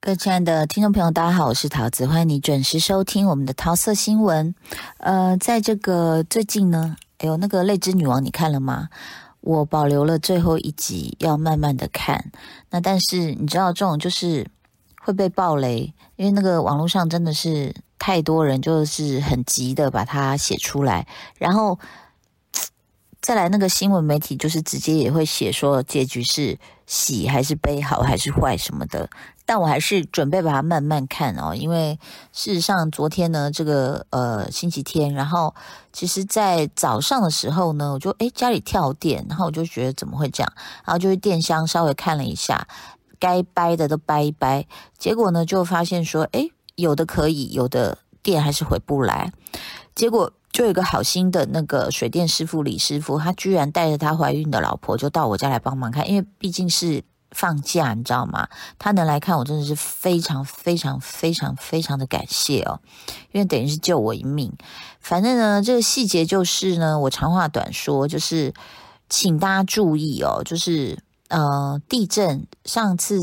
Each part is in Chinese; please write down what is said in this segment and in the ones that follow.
各位亲爱的听众朋友，大家好，我是桃子，欢迎你准时收听我们的桃色新闻。在这个最近呢，那个泪之女王你看了吗？我保留了最后一集，要慢慢的看。那但是你知道这种就是会被爆雷，因为那个网络上真的是太多人就是很急的把它写出来，然后再来那个新闻媒体就是直接也会写说结局是喜还是悲，好还是坏什么的，但我还是准备把它慢慢看哦，因为事实上昨天呢这个星期天，然后其实在早上的时候呢，我就家里跳电，然后我就觉得怎么会这样，然后就去电箱稍微看了一下，该掰的都掰一掰，结果呢就发现说有的可以，有的电还是回不来，结果就有一个好心的那个水电师傅李师傅，他居然带着他怀孕的老婆就到我家来帮忙看，因为毕竟是放假你知道吗，他能来看我真的是非常非常非常非常的感谢哦，因为等于是救我一命。反正呢这个细节就是呢，我长话短说，就是请大家注意哦，就是地震上次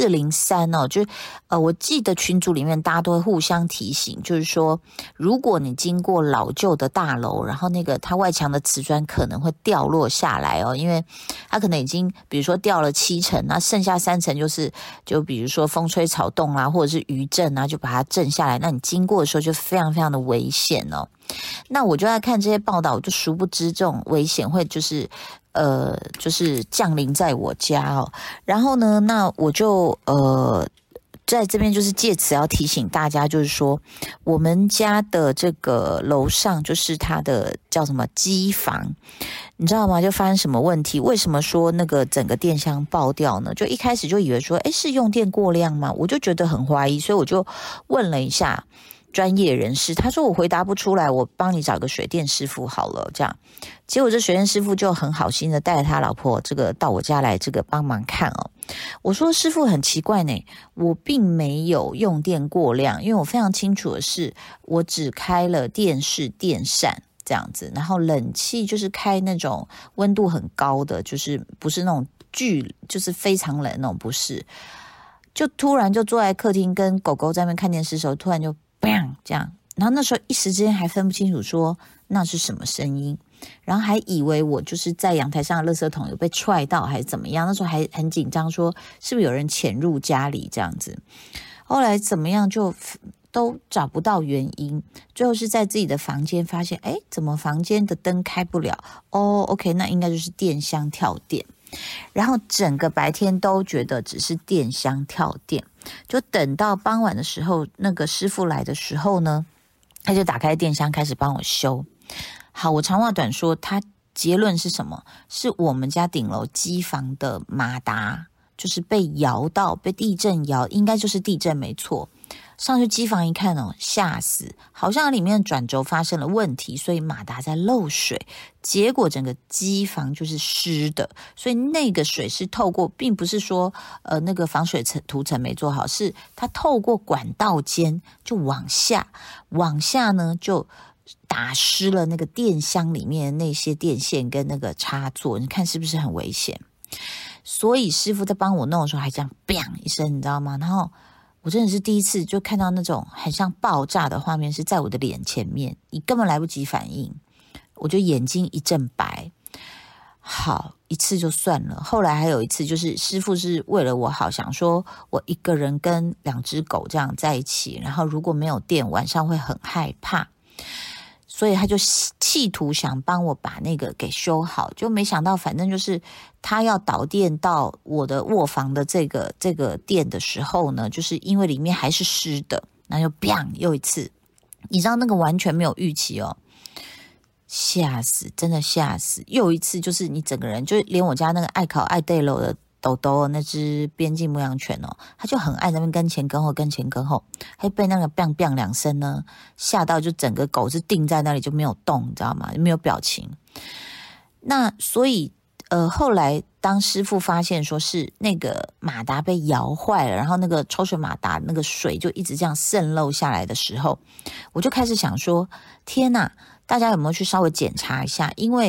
403哦，就是我记得群组里面大家都会互相提醒，就是说如果你经过老旧的大楼，然后那个它外墙的瓷砖可能会掉落下来哦，因为它可能已经比如说掉了7层，那剩下3层就比如说风吹草动啊，或者是余震啊，就把它震下来，那你经过的时候就非常非常的危险哦。那我就在看这些报道，我就殊不知这种危险会就是降临在我家哦。然后呢，那我就在这边就是借此要提醒大家，就是说我们家的这个楼上就是它的叫什么机房，你知道吗？就发生什么问题？为什么说那个整个电箱爆掉呢？就一开始就以为说是用电过量吗？我就觉得很怀疑，所以我就问了一下专业人士，他说我回答不出来，我帮你找个水电师傅好了，这样。结果这水电师傅就很好心的带着他老婆这个到我家来这个帮忙看哦。我说师傅很奇怪呢，我并没有用电过量，因为我非常清楚的是，我只开了电视、电扇这样子，然后冷气就是开那种温度很高的，就是不是那种就是非常冷那种，不是。就突然就坐在客厅跟狗狗在那边看电视的时候，突然就砰这样，然后那时候一时之间还分不清楚说那是什么声音，然后还以为我就是在阳台上的垃圾桶有被踹到还是怎么样，那时候还很紧张说是不是有人潜入家里这样子，后来怎么样就都找不到原因，最后是在自己的房间发现怎么房间的灯开不了OK， 那应该就是电箱跳电，然后整个白天都觉得只是电箱跳电，就等到傍晚的时候，那个师傅来的时候呢，他就打开电箱开始帮我修。好，我长话短说，他结论是什么？是我们家顶楼机房的马达就是被摇到，被地震摇，应该就是地震没错。上去机房一看哦，吓死！好像里面转轴发生了问题，所以马达在漏水，结果整个机房就是湿的，所以那个水是透过，并不是说那个防水涂层没做好，是它透过管道间就往下呢就打湿了那个电箱里面那些电线跟那个插座，你看是不是很危险？所以师傅在帮我弄的时候还这样 bang 一声，你知道吗？然后我真的是第一次就看到那种很像爆炸的画面是在我的脸前面，你根本来不及反应，我就眼睛一阵白。好，一次就算了，后来还有一次就是师傅是为了我好，想说我一个人跟2只狗这样在一起，然后如果没有电晚上会很害怕，所以他就企图想帮我把那个给修好，就没想到反正就是他要导电到我的卧房的这个电的时候呢，就是因为里面还是湿的，那就砰又一次，你知道那个完全没有预期哦，吓死，真的吓死！又一次就是你整个人，就连我家那个爱考爱对楼的豆豆那只边境牧羊犬哦，它就很爱在那边跟前跟后跟前跟后，还被那个 bang bang 2声呢吓到，就整个狗是定在那里就没有动，你知道吗？没有表情。那所以后来当师傅发现说是那个马达被摇坏了，然后那个抽水马达那个水就一直这样渗漏下来的时候，我就开始想说天哪，大家有没有去稍微检查一下？因为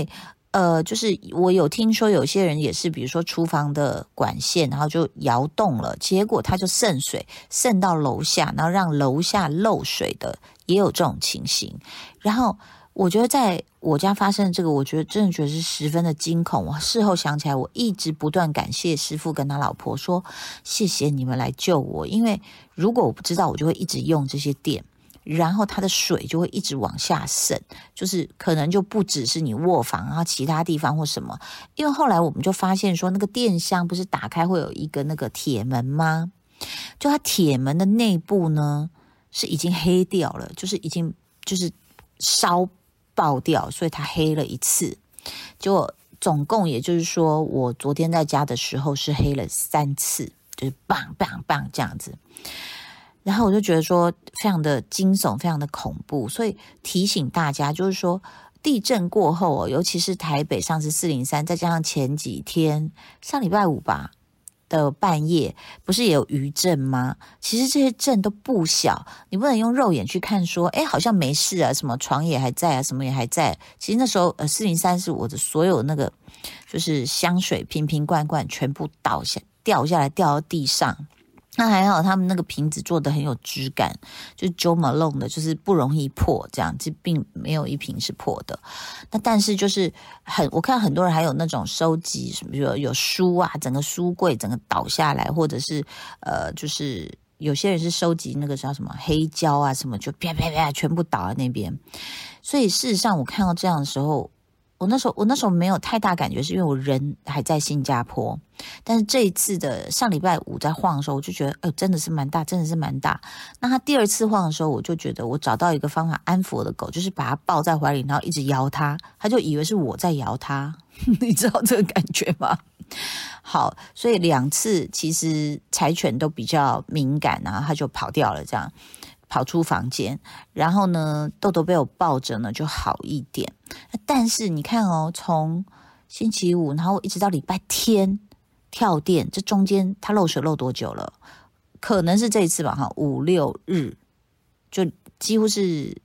就是我有听说有些人也是，比如说厨房的管线，然后就摇动了，结果它就渗水，渗到楼下，然后让楼下漏水的，也有这种情形。然后我觉得在我家发生的这个，我真的觉得是十分的惊恐。我事后想起来，我一直不断感谢师傅跟他老婆说，谢谢你们来救我，因为如果我不知道，我就会一直用这些电。然后它的水就会一直往下渗，就是可能就不只是你卧房，然后其他地方或什么。因为后来我们就发现说，那个电箱不是打开会有一个那个铁门吗？就它铁门的内部呢是已经黑掉了，就是已经就是烧爆掉，所以它黑了一次。就总共也就是说，我昨天在家的时候是黑了3次，就是棒棒棒这样子。然后我就觉得说非常的惊悚，非常的恐怖，所以提醒大家就是说，地震过后尤其是台北上次403，再加上前几天上礼拜五吧的半夜，不是也有余震吗？其实这些震都不小，你不能用肉眼去看说，好像没事啊，什么床也还在啊，什么也还在。其实那时候403是我的所有那个就是香水瓶瓶罐罐全部掉下来掉到地上。那还好，他们那个瓶子做的很有质感，就是 Jo Malone 的，就是不容易破，这样就并没有一瓶是破的。那但是就是我看很多人还有那种收集，比如有书啊，整个书柜整个倒下来，或者是就是有些人是收集那个叫什么黑胶啊什么，就啪啪啪全部倒在那边。所以事实上我看到这样的时候，我那时候没有太大感觉，是因为我人还在新加坡。但是这一次的上礼拜五在晃的时候，我就觉得真的是蛮大，真的是蛮大。那他第二次晃的时候，我就觉得我找到一个方法安抚我的狗，就是把它抱在怀里，然后一直摇它，它就以为是我在摇它。你知道这个感觉吗？好，所以2次其实柴犬都比较敏感，然后它就跑掉了，这样跑出房间。然后呢，豆豆被我抱着呢就好一点。但是你看从星期五然后一直到礼拜天跳电，这中间它漏水漏多久了？可能是这一次吧，5、6日，就几乎是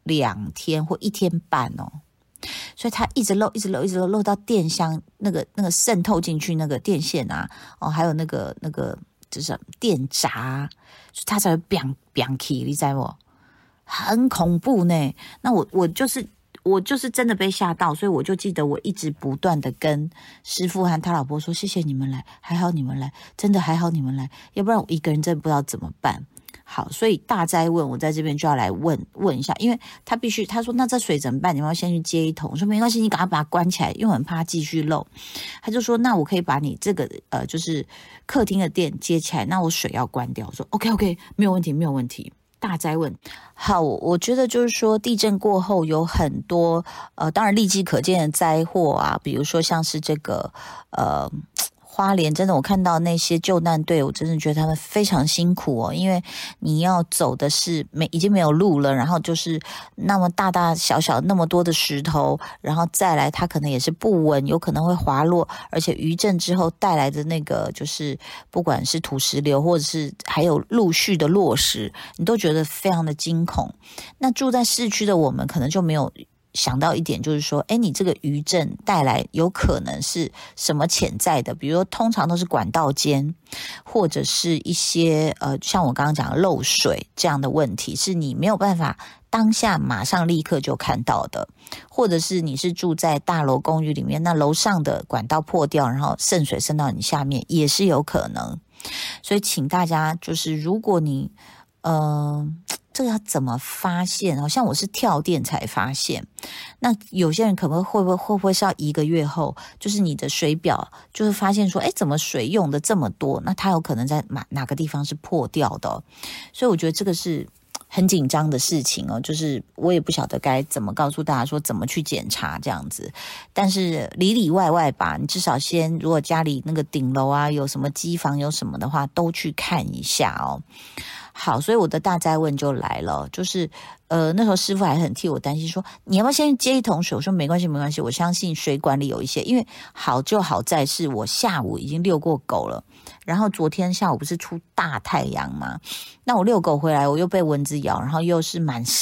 2天或1天半所以它一直漏漏到电箱那个渗透进去那个电线啊，还有那个就是电闸，它才会 biang biang 起，你知道不？很恐怖呢。那我就是真的被吓到，所以我就记得我一直不断的跟师傅和他老婆说，谢谢你们来，还好你们来，真的还好你们来，要不然我一个人真的不知道怎么办。好，所以大灾问我在这边就要来问一下，因为他说那这水怎么办？你们要先去接一桶。我说没关系，你赶快把它关起来，因为我很怕它继续漏。他就说那我可以把你这个就是客厅的电接起来，那我水要关掉。我说 OK 没有问题。大灾问，好，我觉得就是说地震过后有很多当然立即可见的灾祸啊，比如说像是这个花莲，真的我看到那些救难队，我真的觉得他们非常辛苦因为你要走的是已经没有路了，然后就是那么大大小小那么多的石头，然后再来它可能也是不稳，有可能会滑落，而且余震之后带来的那个就是不管是土石流或者是还有陆续的落石，你都觉得非常的惊恐。那住在市区的我们可能就没有想到一点，就是说你这个余震带来有可能是什么潜在的，比如说通常都是管道间，或者是一些像我刚刚讲的漏水这样的问题，是你没有办法当下马上立刻就看到的，或者是你是住在大楼公寓里面，那楼上的管道破掉，然后渗水渗到你下面也是有可能。所以请大家就是如果你这个要怎么发现？好像我是跳电才发现。那有些人可能会不会是要1个月后，就是你的水表就是发现说，怎么水用的这么多？那它有可能在哪个地方是破掉的所以我觉得这个是很紧张的事情就是我也不晓得该怎么告诉大家说怎么去检查这样子。但是里里外外吧，你至少先如果家里那个顶楼啊有什么机房有什么的话，都去看一下好，所以我的大灾问就来了，就是那时候师傅还很替我担心说，你要不要先接一桶水？我说没关系，我相信水管里有一些，因为好就好在是我下午已经遛过狗了，然后昨天下午不是出大太阳吗？那我遛狗回来，我又被蚊子咬，然后又是满身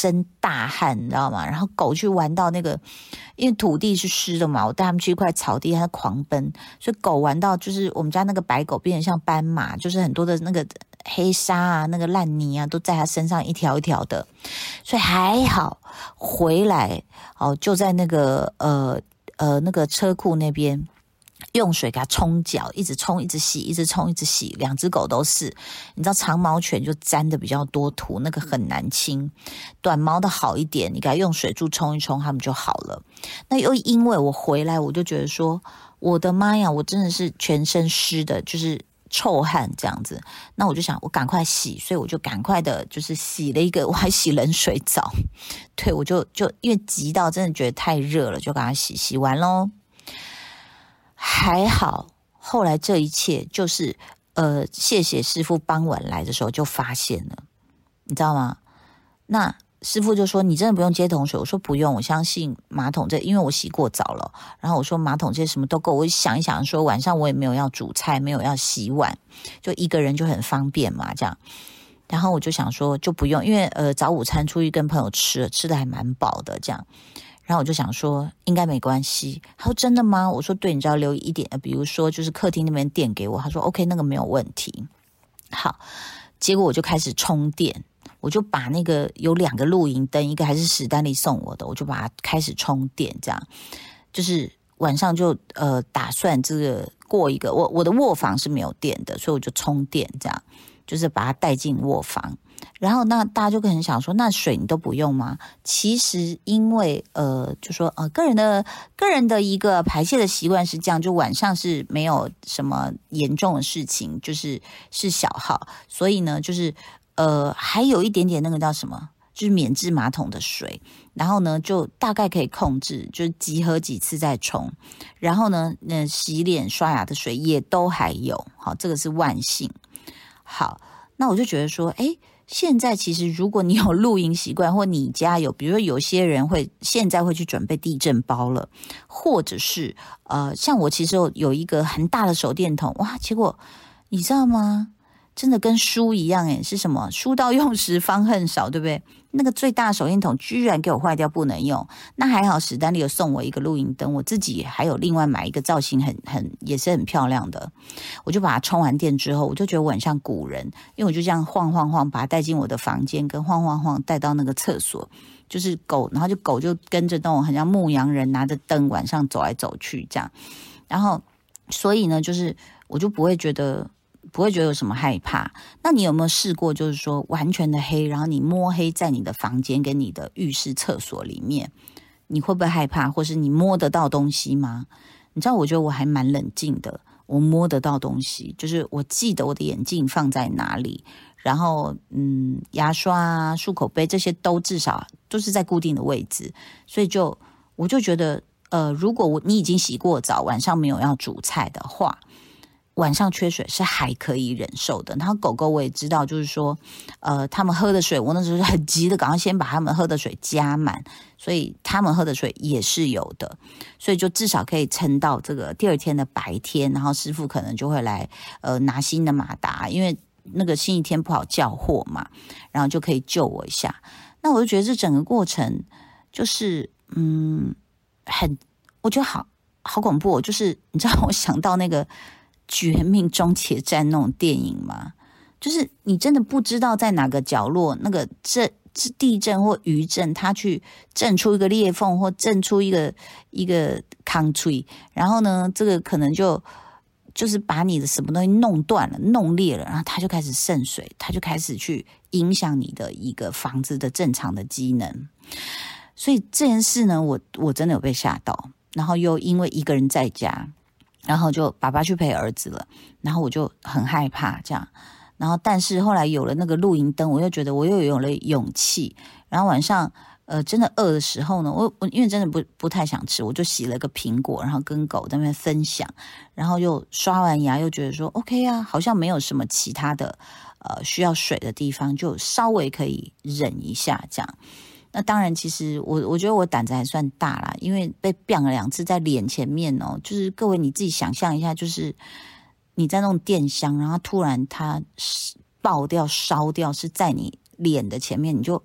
大汗，你知道吗？然后狗去玩到那个，因为土地是湿的嘛，我带他们去一块草地，它狂奔，所以狗玩到就是我们家那个白狗变成像斑马，就是很多的那个黑沙啊、那个烂泥啊都在它身上一条一条的，所以还好回来就在那个那个车库那边。用水给它冲脚，一直冲一直洗，一直冲一直洗，两只狗都是。你知道长毛犬就沾的比较多土，那个很难清。短毛的好一点，你给它用水柱冲一冲，它们就好了。那又因为我回来，我就觉得说，我的妈呀，我真的是全身湿的，就是臭汗这样子。那我就想，我赶快洗，所以我就赶快的，就是洗了一个，我还洗冷水澡。对，我就因为急到真的觉得太热了，就赶快洗完咯。还好，后来这一切就是谢谢师傅傍晚来的时候就发现了，你知道吗？那师傅就说你真的不用接桶水，我说不用，我相信马桶因为我洗过澡了，然后我说马桶这些什么都够，我想一想说晚上我也没有要煮菜，没有要洗碗，就一个人就很方便嘛，这样。然后我就想说就不用，因为早午餐出去跟朋友吃的还蛮饱的这样。然后我就想说应该没关系，他说真的吗？我说对，你只要留一点比如说就是客厅那边电给我，他说 OK 那个没有问题。好，结果我就开始充电，我就把那个有2个露营灯，一个还是史丹利送我的，我就把它开始充电，这样就是晚上就打算这个过一个我的卧房是没有电的，所以我就充电，这样就是把它带进卧房。然后那大家就很想说，那水你都不用吗？其实因为就说个人的一个排泄的习惯是这样，就晚上是没有什么严重的事情，是小号，所以呢就是还有一点点那个叫什么，就是免治马桶的水，然后呢就大概可以控制，就是集合几次再冲，然后呢洗脸刷牙的水也都还有，好，这个是万幸。好，那我就觉得说现在其实如果你有露营习惯，或你家有，比如说有些人现在会去准备地震包了，或者是像我其实有一个很大的手电筒，哇，结果你知道吗？真的跟书一样是什么？书到用时方恨少，对不对？那个最大的手电筒居然给我坏掉不能用，那还好史丹利有送我一个露营灯，我自己还有另外买一个造型也是很漂亮的，我就把它充完电之后，我就觉得我很像古人，因为我就这样晃晃晃把它带进我的房间，跟晃晃晃带到那个厕所，就是狗，然后狗就跟着那种很像牧羊人拿着灯晚上走来走去这样，然后所以呢就是我就不会觉得有什么害怕。那你有没有试过就是说完全的黑，然后你摸黑在你的房间跟你的浴室厕所里面，你会不会害怕，或是你摸得到东西吗？你知道我觉得我还蛮冷静的，我摸得到东西，就是我记得我的眼镜放在哪里，然后牙刷啊漱口杯这些都至少都是在固定的位置，所以我就觉得如果你已经洗过澡，晚上没有要煮菜的话，晚上缺水是还可以忍受的。然后狗狗我也知道，就是说他们喝的水，我那时候很急的赶快先把他们喝的水加满，所以他们喝的水也是有的，所以就至少可以撑到这个第二天的白天，然后师傅可能就会来拿新的马达，因为那个星期天不好叫货嘛，然后就可以救我一下。那我就觉得这整个过程就是我觉得好恐怖就是你知道我想到那个绝命终结战那种电影吗？就是你真的不知道在哪个角落，那个地震或余震，它去震出一个裂缝，或震出一个坑槌，然后呢，这个可能就是把你的什么东西弄断了、弄裂了，然后它就开始渗水，它就开始去影响你的一个房子的正常的机能。所以这件事呢，我真的有被吓到，然后又因为一个人在家。然后就爸爸去陪儿子了，然后我就很害怕这样，然后但是后来有了那个露营灯，我又觉得我又有了勇气。然后晚上真的饿的时候呢，我因为真的不太想吃，我就洗了个苹果，然后跟狗在那边分享，然后又刷完牙，又觉得说 OK 啊，好像没有什么其他的需要水的地方，就稍微可以忍一下这样。那当然其实我觉得我胆子还算大啦，因为被砰了2次在脸前面哦，就是各位你自己想象一下，就是你在那种电箱，然后突然它爆掉烧掉是在你脸的前面，你就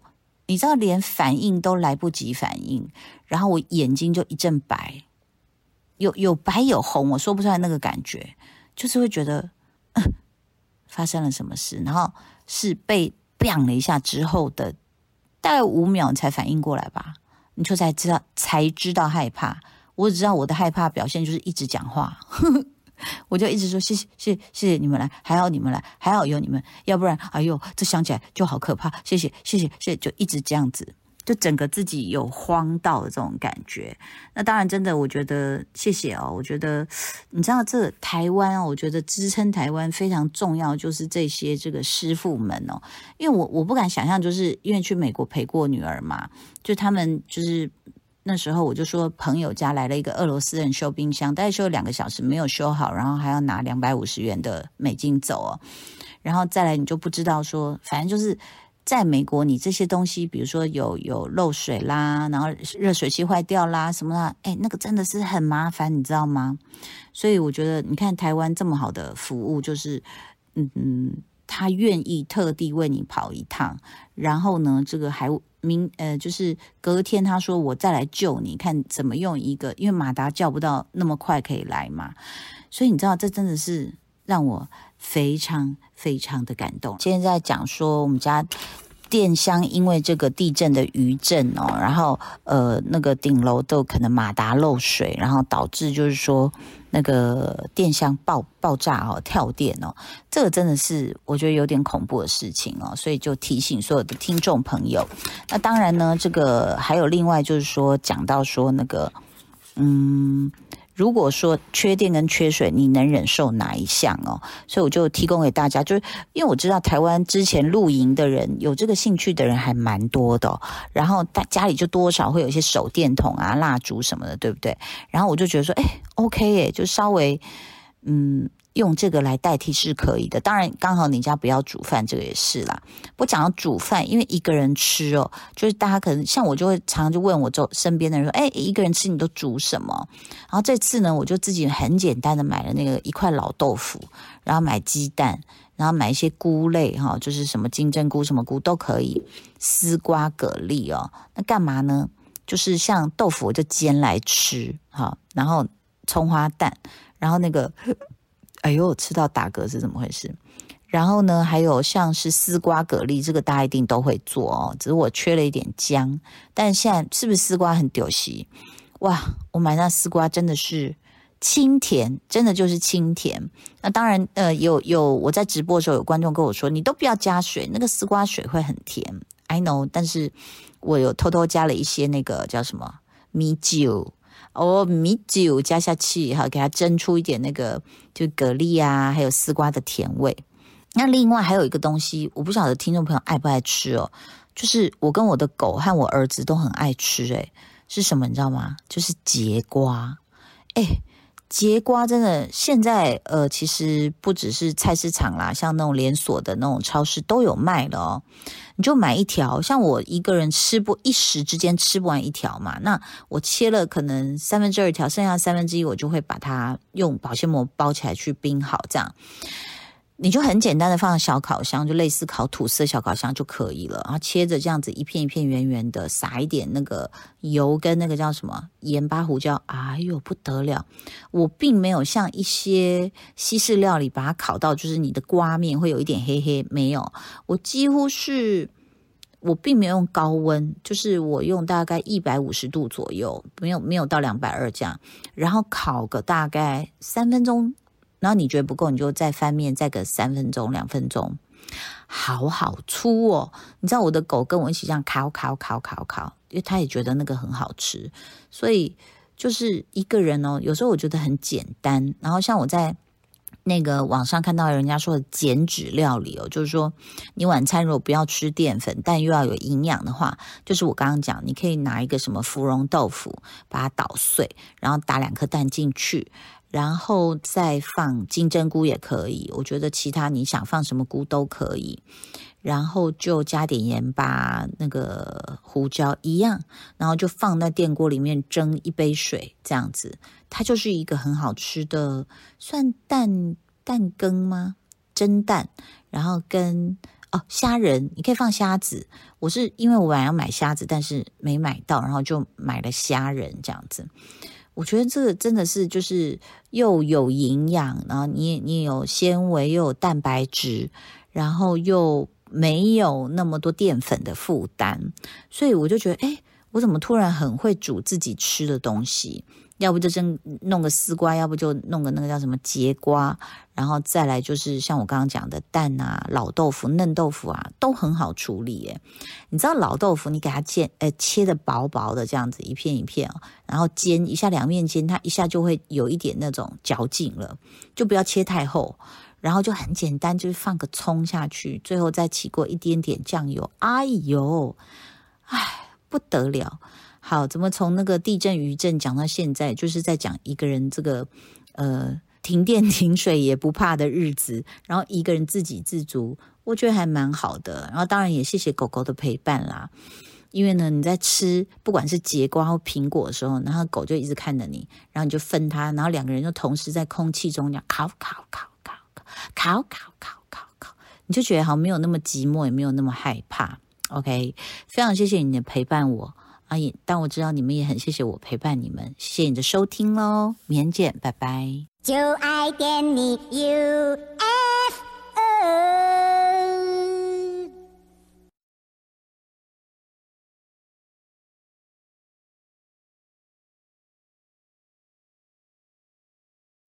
你知道连反应都来不及反应，然后我眼睛就一阵白，有白有红，我说不出来那个感觉，就是会觉得发生了什么事，然后是被 bang 了一下之后的大概5秒你才反应过来吧，你就才知道害怕。我只知道我的害怕表现就是一直讲话我就一直说谢谢你们来，还好你们来，还好有你们，要不然哎呦这想起来就好可怕，谢谢，就一直这样子，就整个自己有慌到的这种感觉。那当然真的我觉得谢谢哦，我觉得你知道这台湾哦，我觉得支撑台湾非常重要就是这些这个师傅们哦，因为我不敢想象，就是因为去美国陪过女儿嘛，就他们就是那时候我就说朋友家来了一个俄罗斯人修冰箱，大概修了2个小时没有修好，然后还要拿250元的美金走哦。然后再来你就不知道说，反正就是在美国你这些东西比如说有漏水啦，然后热水器坏掉啦什么啦，那个真的是很麻烦你知道吗？所以我觉得你看台湾这么好的服务，就是他愿意特地为你跑一趟，然后呢这个还就是隔天他说我再来救你，看怎么用一个，因为马达叫不到那么快可以来嘛，所以你知道这真的是让我非常非常的感动。现在讲说我们家电箱因为这个地震的余震哦，然后那个顶楼都可能马达漏水，然后导致就是说那个电箱爆炸哦，跳电哦，这个真的是我觉得有点恐怖的事情哦，所以就提醒所有的听众朋友。那当然呢，这个还有另外就是说讲到说那个如果说缺电跟缺水你能忍受哪一项哦，所以我就提供给大家，就是因为我知道台湾之前露营的人有这个兴趣的人还蛮多的然后家里就多少会有一些手电筒啊蜡烛什么的对不对，然后我就觉得说OK 耶，就稍微用这个来代替是可以的，当然刚好你家不要煮饭这个也是啦。我讲到煮饭，因为一个人吃哦，就是大家可能像我就会常常就问我身边的人说一个人吃你都煮什么，然后这次呢我就自己很简单的买了那个一块老豆腐，然后买鸡蛋，然后买一些菇类就是什么金针菇什么菇都可以，丝瓜蛤蜊哦，那干嘛呢，就是像豆腐我就煎来吃然后葱花蛋，然后那个哎呦吃到打嗝是怎么回事，然后呢还有像是丝瓜蛤蜊，这个大家一定都会做哦，只是我缺了一点姜，但现在是不是丝瓜很丢席，哇我买那丝瓜真的是清甜，真的就是清甜。那当然有我在直播的时候有观众跟我说你都不要加水，那个丝瓜水会很甜 I know， 但是我有偷偷加了一些那个叫什么米酒米酒加下去给它蒸出一点那个就蛤蜊啊还有丝瓜的甜味。那另外还有一个东西我不晓得听众朋友爱不爱吃哦，就是我跟我的狗和我儿子都很爱吃是什么你知道吗？就是节瓜。节瓜真的现在其实不只是菜市场啦，像那种连锁的那种超市都有卖了哦。你就买一条，像我一个人一时之间吃不完一条嘛，那我切了可能2/3条，剩下1/3我就会把它用保鲜膜包起来去冰好，这样你就很简单的放小烤箱，就类似烤吐司的小烤箱就可以了，然后切着这样子一片一片圆圆的，撒一点那个油跟那个叫什么盐巴胡椒，哎呦不得了。我并没有像一些西式料理把它烤到就是你的瓜面会有一点黑黑，没有，我几乎是我并没有用高温，就是我用大概150度左右，没有到220这样，然后烤个大概3分钟，然后你觉得不够你就再翻面再个3分钟2分钟，好粗哦。你知道我的狗跟我一起这样烤，因为它也觉得那个很好吃，所以就是一个人哦，有时候我觉得很简单。然后像我在那个网上看到人家说的减脂料理哦，就是说你晚餐如果不要吃淀粉但又要有营养的话，就是我刚刚讲你可以拿一个什么芙蓉豆腐把它捣碎，然后打2颗蛋进去，然后再放金针菇也可以，我觉得其他你想放什么菇都可以，然后就加点盐巴那个胡椒一样，然后就放在电锅里面蒸1杯水，这样子它就是一个很好吃的算蛋羹吗？蒸蛋，然后跟虾仁，你可以放虾子。我是因为我本来要买虾子，但是没买到，然后就买了虾仁这样子。我觉得这个真的是就是又有营养，然后你也有纤维，又有蛋白质，然后又没有那么多淀粉的负担，所以我就觉得，我怎么突然很会煮自己吃的东西？要不就真弄个丝瓜，要不就弄个那个叫什么节瓜，然后再来就是像我刚刚讲的蛋啊、老豆腐、嫩豆腐啊，都很好处理耶。你知道老豆腐，你给它切的薄薄的这样子一片一片然后煎一下，两面煎，它一下就会有一点那种嚼劲了，就不要切太厚。然后就很简单，就是放个葱下去，最后再起锅一点点酱油，不得了。好，怎么从那个地震余震讲到现在，就是在讲一个人这个停电停水也不怕的日子，然后一个人自给自足，我觉得还蛮好的。然后当然也谢谢狗狗的陪伴啦，因为呢你在吃不管是节瓜或苹果的时候，然后狗就一直看着你，然后你就分它，然后两个人就同时在空气中讲烤，你就觉得好像没有那么寂寞，也没有那么害怕。OK， 非常谢谢你的陪伴我但我知道你们也很谢谢我陪伴你们，谢谢你的收听咯，明天见，拜拜。就爱点你 UFO